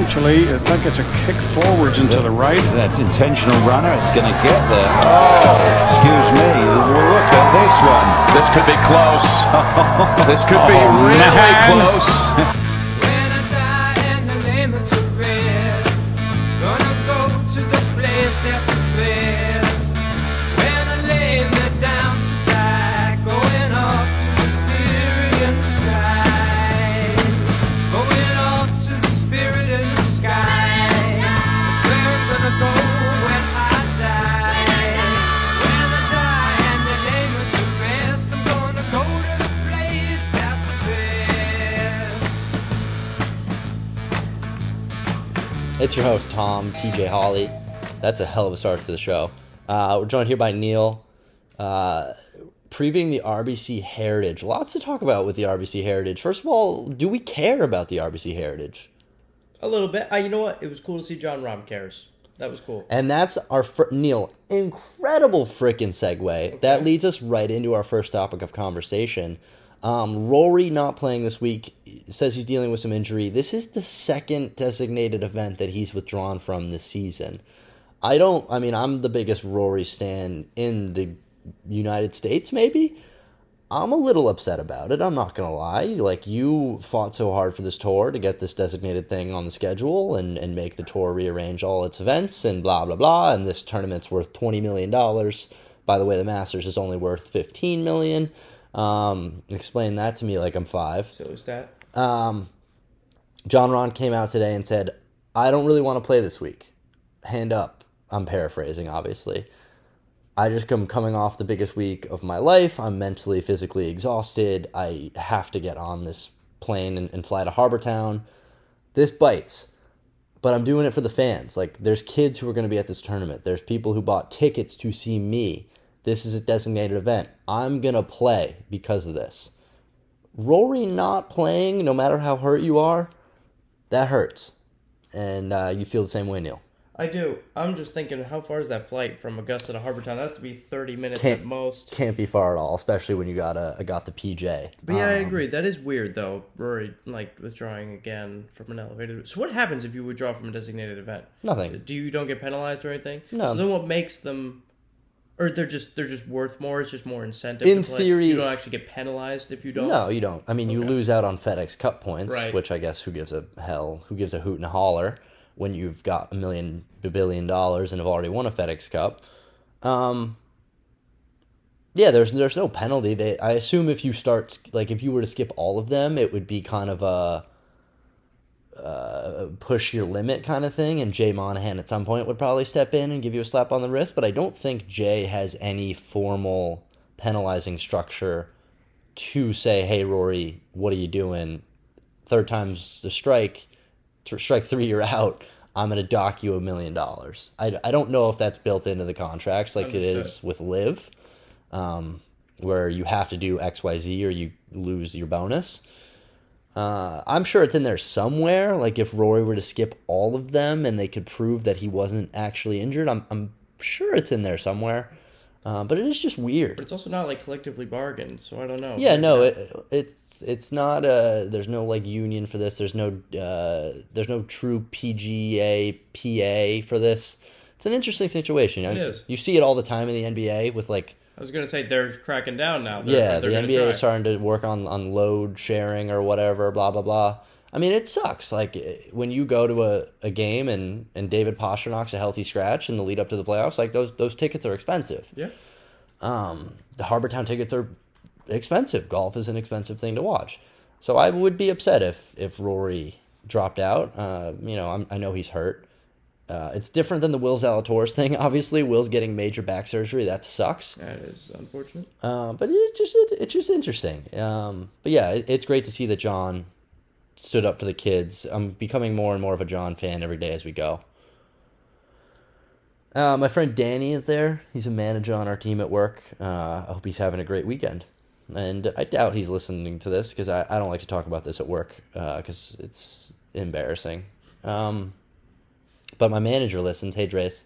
eventually. I think it's a kick forwards into the right. That intentional runner. It's going to get there. Oh, excuse me. Look at this one. This could be close. This could be really close. It's your host, Tom, TJ Hawley. That's a hell of a start to the show. We're joined here by Neil, previewing the RBC Heritage. Lots to talk about with the RBC Heritage. First of all, do we care about the RBC Heritage? A little bit. You know what? It was cool to see John Rahm cares. That was cool. And that's our, Neil, incredible freaking segue. Okay. That leads us right into our first topic of conversation. Rory not playing this week, says he's dealing with some injury. This is the second designated event that he's withdrawn from this season. I'm the biggest Rory stan in the United States, maybe. I'm a little upset about it, I'm not going to lie. Like, you fought so hard for this tour to get this designated thing on the schedule and make the tour rearrange all its events and blah, blah, blah, and this tournament's worth $20 million. By the way, the Masters is only worth $15 million. Explain that to me like I'm 5. Silly stat. John Rahm came out today and said, I don't really want to play this week. Hand up. I'm paraphrasing, obviously. I just am coming off the biggest week of my life. I'm mentally, physically exhausted. I have to get on this plane and fly to Harbortown. This bites. But I'm doing it for the fans. Like, there's kids who are going to be at this tournament. There's people who bought tickets to see me. This is a designated event. I'm going to play because of this. Rory not playing, no matter how hurt you are, that hurts. And you feel the same way, Neil. I do. I'm just thinking, how far is that flight from Augusta to Harbortown? That has to be 30 minutes at most. Can't be far at all, especially when you got the PJ. But yeah, I agree. That is weird, though. Rory, withdrawing again from an elevated. So what happens if you withdraw from a designated event? Nothing. You don't get penalized or anything? No. So then what makes them... Or they're just worth more. It's just more incentive. In to play. theory, you don't actually get penalized if you don't. No, you don't. I mean, you lose out on FedEx Cup points, right. Which I guess who gives a hoot and a holler when you've got $1 billion and have already won a FedEx Cup. Yeah, there's no penalty. I assume if you if you were to skip all of them, it would be kind of a push your limit kind of thing, and Jay Monahan at some point would probably step in and give you a slap on the wrist, but I don't think Jay has any formal penalizing structure to say, hey, Rory, what are you doing? Third time's the strike 3, you're out. I'm going to dock you $1 million. I don't know if that's built into the contracts like Understood. It is with LIV, where you have to do XYZ or you lose your bonus. I'm sure it's in there somewhere. Like if Rory were to skip all of them and they could prove that he wasn't actually injured, I'm sure it's in there somewhere. But it is just weird. But it's also not like collectively bargained, so I don't know. Yeah, no, it's not. There's no like union for this. There's no true PGA PA for this. It's an interesting situation. It is. You see it all the time in the NBA with like. I was going to say they're cracking down now. The NBA is starting to work on load sharing or whatever, blah, blah, blah. I mean, it sucks. Like, when you go to a game and David Pasternak's a healthy scratch in the lead up to the playoffs, like, those tickets are expensive. Yeah. The Harbortown tickets are expensive. Golf is an expensive thing to watch. So I would be upset if Rory dropped out. I know he's hurt. It's different than the Will Zalatoris thing. Obviously, Will's getting major back surgery. That sucks. That is unfortunate. But it's just interesting. But yeah, it's great to see that John stood up for the kids. I'm becoming more and more of a John fan every day as we go. My friend Danny is there. He's a manager on our team at work. I hope he's having a great weekend. And I doubt he's listening to this because I don't like to talk about this at work because it's embarrassing. But my manager listens. Hey, Drace.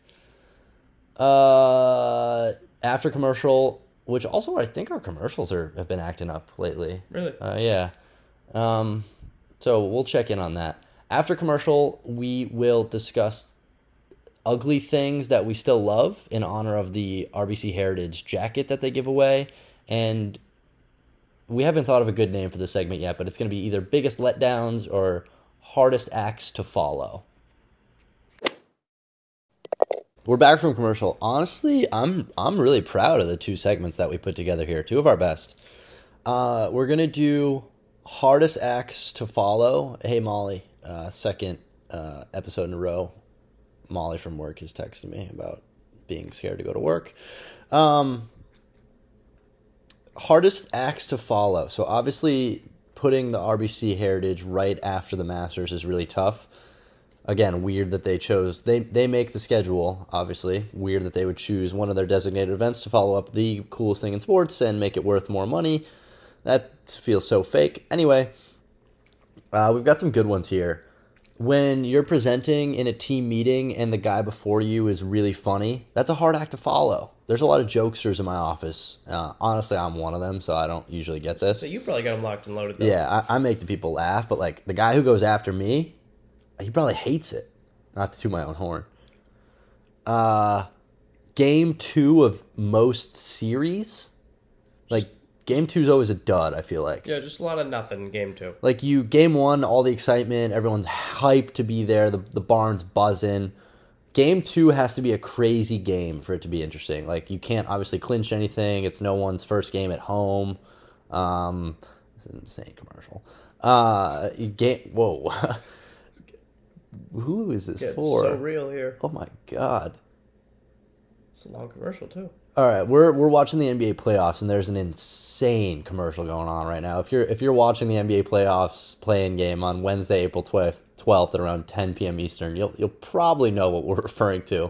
After commercial, which also I think our commercials have been acting up lately. Really? Yeah. So we'll check in on that. After commercial, we will discuss ugly things that we still love in honor of the RBC Heritage jacket that they give away. And we haven't thought of a good name for this segment yet, but it's going to be either biggest letdowns or hardest acts to follow. We're back from commercial. Honestly, I'm really proud of the two segments that we put together here. Two of our best. We're going to do hardest acts to follow. Hey, Molly, second episode in a row. Molly from work is texting me about being scared to go to work. Hardest acts to follow. So obviously putting the RBC Heritage right after the Masters is really tough. Again, weird that they chose, they make the schedule, obviously. Weird that they would choose one of their designated events to follow up the coolest thing in sports and make it worth more money. That feels so fake. Anyway, we've got some good ones here. When you're presenting in a team meeting and the guy before you is really funny, that's a hard act to follow. There's a lot of jokesters in my office. Honestly, I'm one of them, so I don't usually get this. So you probably got them locked and loaded, though. Yeah, I make the people laugh, but like the guy who goes after me, he probably hates it. Not to toot my own horn. Game 2 of most series. Like, game 2 is always a dud, I feel like. Yeah, just a lot of nothing in game 2. Like, game 1, all the excitement, everyone's hyped to be there, the barn's buzzing. Game 2 has to be a crazy game for it to be interesting. Like, you can't obviously clinch anything. It's no one's first game at home. It's an insane commercial. Whoa. Who is this for? So real here. Oh my god. It's a long commercial, too. All right, we're watching the NBA playoffs, and there's an insane commercial going on right now. If you're watching the NBA playoffs play-in game on Wednesday, April 12th at around 10 p.m. Eastern, you'll probably know what we're referring to.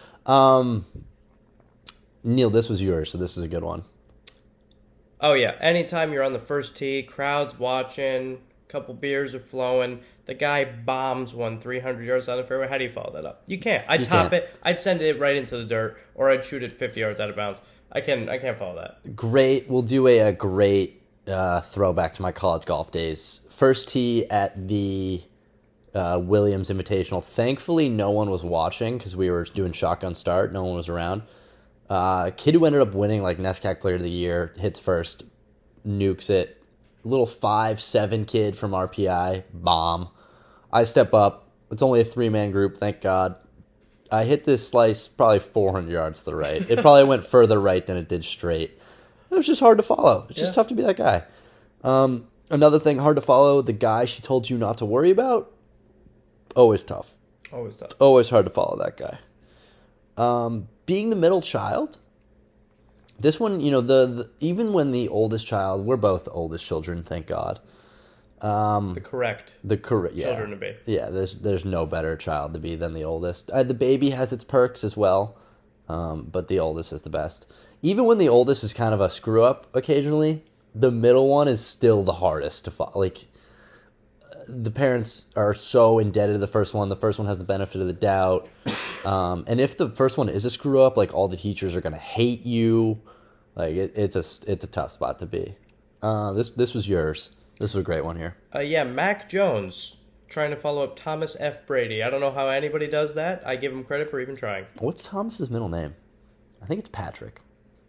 Neil, this was yours, so this is a good one. Oh, yeah. Anytime you're on the first tee, crowd's watching, couple beers are flowing, the guy bombs one 300 yards down the fairway. How do you follow that up? You can't. I'd top it. I'd send it right into the dirt, or I'd shoot it 50 yards out of bounds. I can't follow that. Great. We'll do a great throwback to my college golf days. First tee at the Williams Invitational. Thankfully, no one was watching because we were doing shotgun start. No one was around. Kid who ended up winning like NESCAC Player of the Year hits first, nukes it. Little 5'7" kid from RPI, bomb. I step up. It's only a 3-man group, thank God. I hit this slice probably 400 yards to the right. It probably went further right than it did straight. It was just hard to follow. It's just tough to be that guy. Another thing hard to follow, the guy she told you not to worry about, always tough. Always tough. Always hard to follow that guy. Being the middle child. This one, even when the oldest child, we're both the oldest children, thank God. The correct children to be. Yeah, there's no better child to be than the oldest. The baby has its perks as well, but the oldest is the best. Even when the oldest is kind of a screw up occasionally, the middle one is still the hardest to follow. Like, the parents are so indebted to the first one. The first one has the benefit of the doubt. And if the first one is a screw up, like all the teachers are going to hate you. Like it's a tough spot to be. This was yours. This was a great one here. Yeah, Mac Jones trying to follow up Thomas F. Brady. I don't know how anybody does that. I give him credit for even trying. What's Thomas's middle name? I think it's Patrick.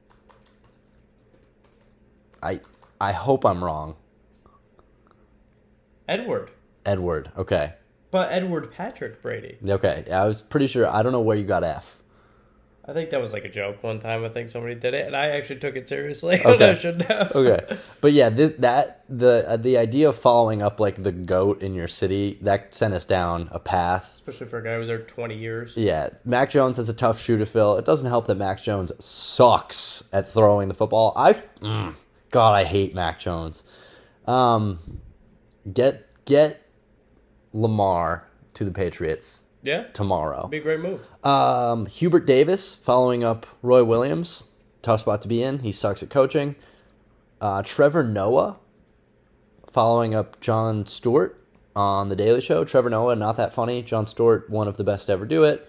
I hope I'm wrong. Edward, okay. But Edward Patrick Brady. Okay, I was pretty sure. I don't know where you got F. I think that was like a joke one time. I think somebody did it, and I actually took it seriously. Okay. I shouldn't have. Okay, but yeah, the idea of following up like the GOAT in your city, that sent us down a path. Especially for a guy who was there 20 years. Yeah, Mac Jones has a tough shoe to fill. It doesn't help that Mac Jones sucks at throwing the football. God, I hate Mac Jones. Get Lamar to the Patriots. Yeah. Tomorrow. Be a great move. Hubert Davis following up Roy Williams. Tough spot to be in. He sucks at coaching. Trevor Noah following up Jon Stewart on The Daily Show. Trevor Noah, not that funny. Jon Stewart, one of the best to ever do it.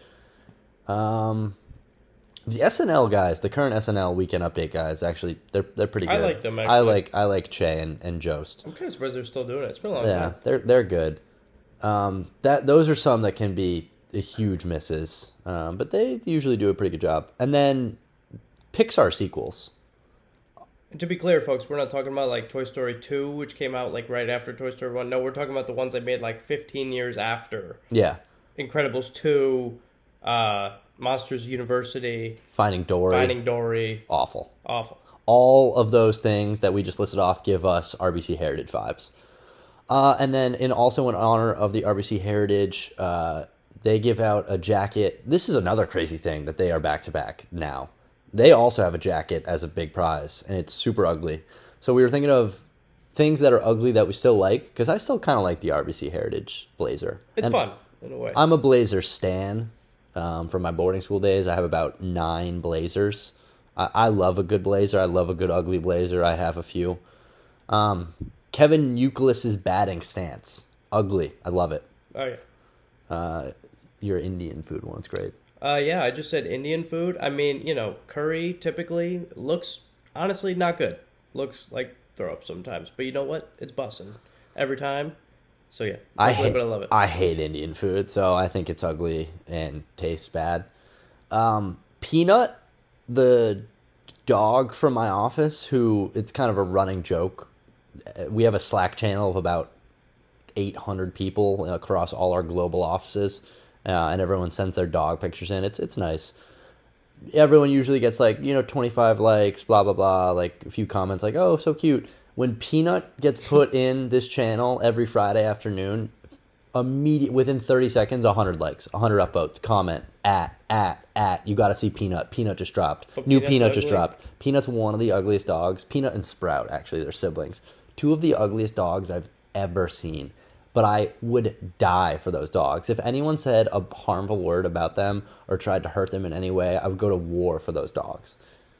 The SNL guys, the current SNL Weekend Update guys, actually, they're pretty good. I like them, actually. I like Che and Jost. I'm kind of surprised they're still doing it. It's been a long Yeah, time. they're good. Those are some that can be huge misses, but they usually do a pretty good job. And then Pixar sequels. And to be clear, folks, we're not talking about like Toy Story 2, which came out like right after Toy Story 1. No, we're talking about the ones they made like 15 years after. Yeah. Incredibles 2, Monsters University, Finding Dory. Awful. All of those things that we just listed off give us RBC Heritage vibes. And then also in honor of the RBC Heritage, they give out a jacket. This is another crazy thing that they are back-to-back now. They also have a jacket as a big prize, and it's super ugly. So we were thinking of things that are ugly that we still like, because I still kind of like the RBC Heritage blazer. It's fun, in a way. I'm a blazer stan. From my boarding school days, I have about 9 blazers. I love a good blazer. I love a good ugly blazer. I have a few. Kevin Youkilis's batting stance. Ugly. I love it. Oh, yeah. Your Indian food one's great. Yeah, I just said Indian food. I mean, curry typically looks, honestly, not good. Looks like throw up sometimes. But you know what? It's bussin' every time. So, yeah. But I love it. I hate Indian food, so I think it's ugly and tastes bad. Peanut, the dog from my office, who it's kind of a running joke. We have a Slack channel of about 800 people across all our global offices, and everyone sends their dog pictures in. It's nice. Everyone usually gets 25 likes, blah, blah, blah, like a few comments like, oh, so cute. When Peanut gets put in this channel every Friday afternoon, within 30 seconds, 100 likes, 100 upvotes, comment, you got to see Peanut. Peanut just dropped. New Peanut just dropped. Peanut's one of the ugliest dogs. Peanut and Sprout, actually, they're siblings. 2 of the ugliest dogs I've ever seen. But I would die for those dogs. If anyone said a harmful word about them or tried to hurt them in any way, I would go to war for those dogs.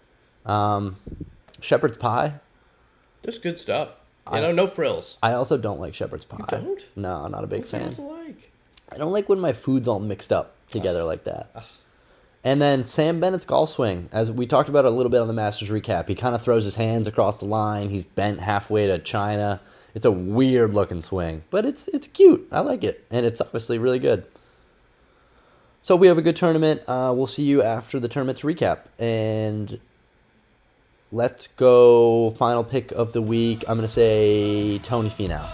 Shepherd's pie. Just good stuff. No frills. I also don't like shepherd's pie. You don't? No, I'm not a big fan. What's it like? I don't like when my food's all mixed up together like that. And then Sam Bennett's golf swing. As we talked about a little bit on the Masters recap, he kind of throws his hands across the line. He's bent halfway to China. It's a weird looking swing, but it's cute. I like it, and it's obviously really good. So we have a good tournament. We'll see you after the tournament's recap, and let's go final pick of the week. I'm going to say Tony Finau.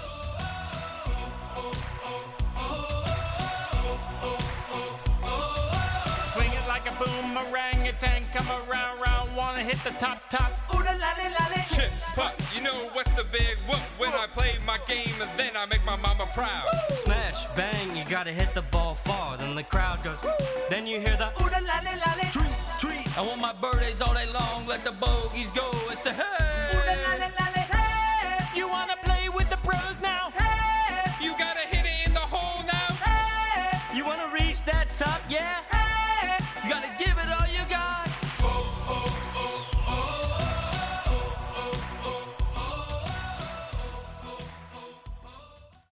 Swing it like a boomerang, a tank come around, wanna hit the top. Ooh la la la. Shit, puck, you know what's the big whoop when I play my game and then I make my mama proud. Smash, bang, you gotta hit the ball far, then the crowd goes, then you hear the ooh la la la. Treat, I want my birthdays all day long, let the bogeys go and say hey. Ooh la la la. Hey, you wanna play with the pros now? Hey, you gotta hit it in the hole now. Hey, you wanna reach that top, yeah? Hey, you gotta get